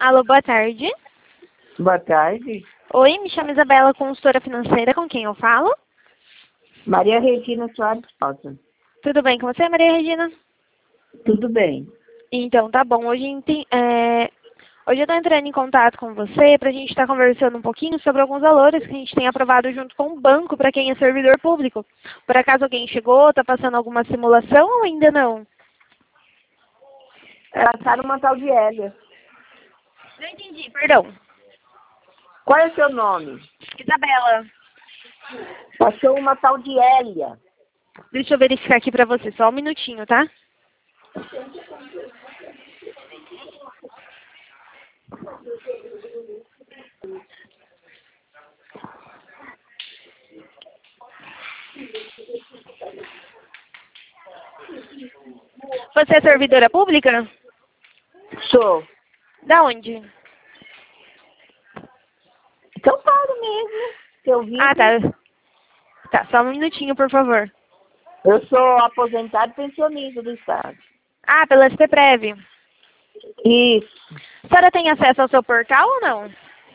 Alô, boa tarde. Boa tarde. Oi, me chamo Isabela, consultora financeira, com quem eu falo? Maria Regina Soares Rosa. Tudo bem com você, Maria Regina? Tudo bem. Então, tá bom. Hoje eu estou entrando em contato com você para a gente estar conversando um pouquinho sobre alguns valores que a gente tem aprovado junto com o banco para quem é servidor público. Por acaso alguém chegou, está passando alguma simulação ou ainda não? Passaram uma tal de Hélia. Não entendi, perdão. Qual é o seu nome? Isabela. Passou uma tal de Hélia. Deixa eu verificar aqui para você, só um minutinho, tá? Você é servidora pública? Sou. Da onde? São Paulo mesmo. Eu vivo. Ah, tá. Tá, só um minutinho, por favor. Eu sou aposentado pensionista do Estado. Ah, pela SPPrev. Isso. A senhora tem acesso ao seu portal ou não?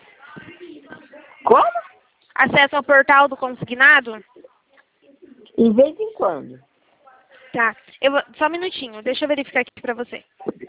Como? Acesso ao portal do consignado? De vez em quando. Tá. Só um minutinho, deixa eu verificar aqui pra você.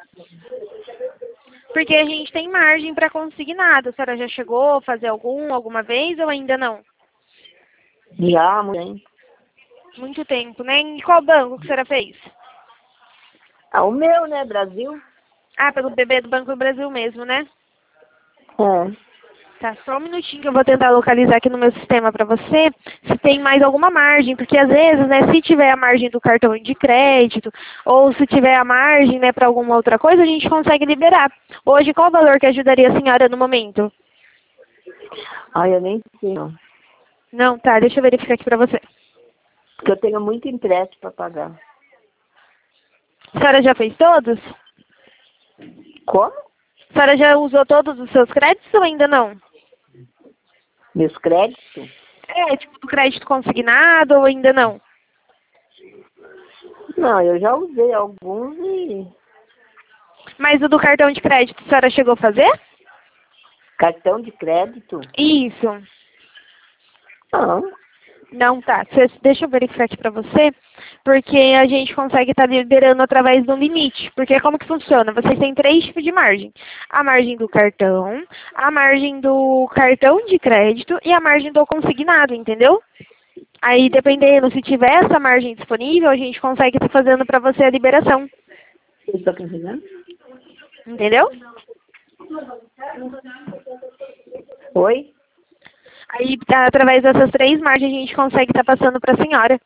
Porque a gente tem margem para consignado. A senhora já chegou a fazer alguma vez ou ainda não? Já, mãe. Muito tempo, né? Em qual banco que a senhora fez? Ah, o meu, né, Brasil? Ah, pelo BB do Banco do Brasil mesmo, né? É. Tá, só um minutinho que eu vou tentar localizar aqui no meu sistema para você se tem mais alguma margem, porque às vezes, né, se tiver a margem do cartão de crédito ou se tiver a margem, né, para alguma outra coisa, a gente consegue liberar. Hoje, qual o valor que ajudaria a senhora no momento? Ai, eu nem sei, não. Não, tá, deixa eu verificar aqui para você. Porque eu tenho muito empréstimo para pagar. A senhora já fez todos? Como? A senhora já usou todos os seus créditos ou ainda não? Meus créditos? É, tipo do crédito consignado ou ainda não? Não, eu já usei alguns e... Mas o do cartão de crédito, a senhora chegou a fazer? Cartão de crédito? Isso. Não. Não, tá. Deixa eu verificar aqui pra você, porque a gente consegue estar liberando através do limite. Porque como que funciona? Vocês têm 3 tipos de margem. A margem do cartão, a margem do cartão de crédito e a margem do consignado, entendeu? Aí, dependendo, se tiver essa margem disponível, a gente consegue estar fazendo pra você a liberação. Você está carregando? Entendeu? Oi? Aí, através dessas 3 margens, a gente consegue estar passando pra senhora.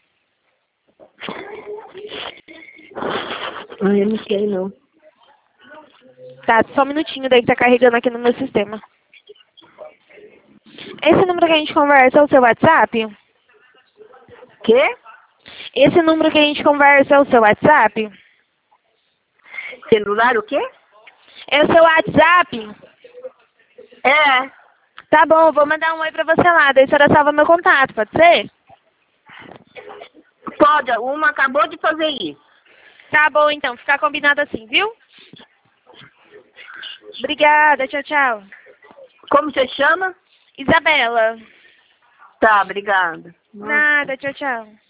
Ai, eu não sei, não. Tá, só um minutinho daí que tá carregando aqui no meu sistema. Esse número que a gente conversa é o seu WhatsApp? Quê? Esse número que a gente conversa é o seu WhatsApp? Celular o quê? É o seu WhatsApp? É. Tá bom, eu vou mandar um oi pra você lá, daí a senhora salva meu contato, pode ser? Pode, uma acabou de fazer isso. Tá bom então, fica combinado assim, viu? Obrigada, tchau, tchau. Como você chama? Isabela. Tá, obrigada. Nada, tchau, tchau.